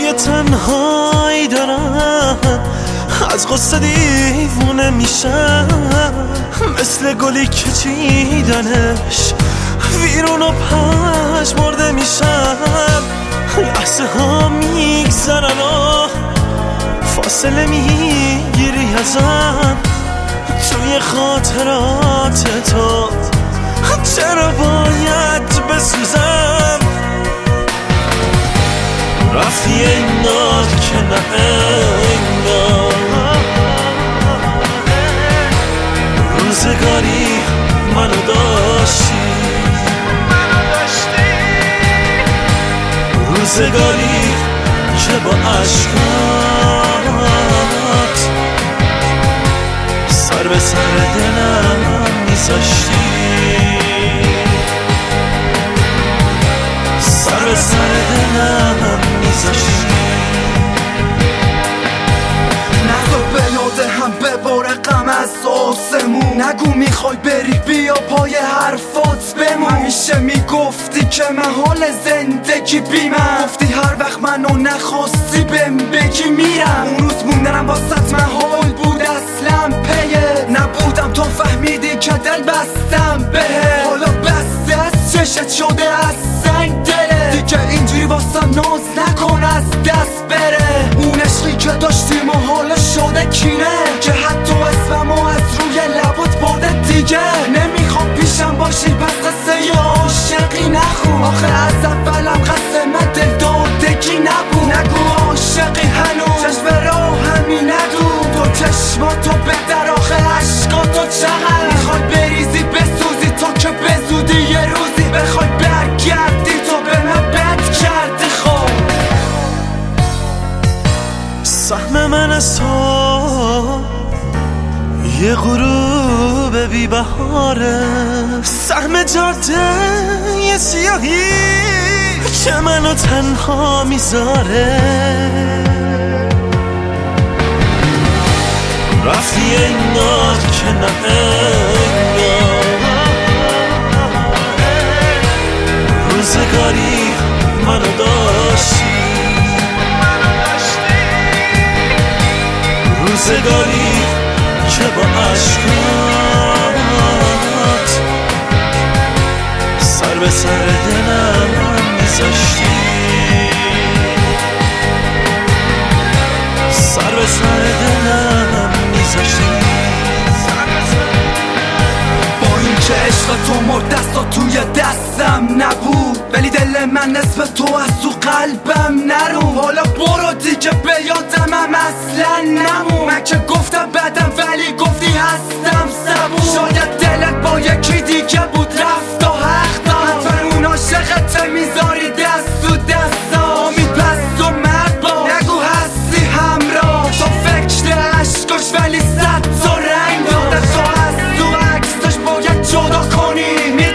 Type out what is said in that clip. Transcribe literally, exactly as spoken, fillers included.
یه تنهایی دارم، از غصه دیوونه میشم، مثل گلی که چیدنش ویرون و پژمرده میشم. لحظه ها میگذرن و فاصله میگیری ازم، توی خاطرات تو چرا باید بسوزم؟ رفتی انگار که نه انگار، روزگاری منو داشتی، روزگاری که با عشقات سر به سر دلم میذاشتی، سر به سر دلم میذاشتی. نذار به یاد هم بباره غم از آسمون، نگو میخوای بری بیا پای حرفات بمون. همیشه میگفتی که محال زندگی بی من، گفتی هر وقت منو نخواستی بهم بگی میرم. اون روز موندنم واسط محال بود اصلا پیه، نبودم تو فهمیدی که دل بستم بهه. حالا بسته از چشت شده از سنگ دله، دیگه اینجوری واسم ناز نکن از دست بره. اون عشقی که داشتیم و حالا شده کینه، که حتی اسممو از روی لبات برده دیگه. نمیخوام پیشم باشی پس قصه ی عاشقی نخون، آخه از اولم قسمت دل دادگی نبود. نگو عاشقی هنوز چشم راه همی ندو، تو چشماتو بدر آخه عشقاتو چقدر میخوای بریزی بسوزی تا که بزودی یه روزی بخوای برگردی تو به من بد کردی. خب سهم من از تو یه غروب بی بهاره، سهم جاده یه سیاهی که منو تنها میذاره. رفتی انگار که نه انگار، روزگاری منو داشتی، روزگاری که با عشقات سر به سر دلم میذاشتی، سر به سر دلم میذاشتی. با این که عشق تو مرد دستا توی دستم نبود، ولی دل من نصف تو از تو قلبم نرو. حالا برو دیگه به یادمم اصلا نمون، من که گفتم بدم ولی گفتی هستم صبور. شاید دلت با یکی دیگه بود رفت و حق داد، حتما اون عاشقت میذاری دست تو دستا. امید پس تو مرد با نگو هستی همراه، تو فکر عشقاش ولی صد تا رنگ داد. تو از تو عکس داشت باید جدا کنی.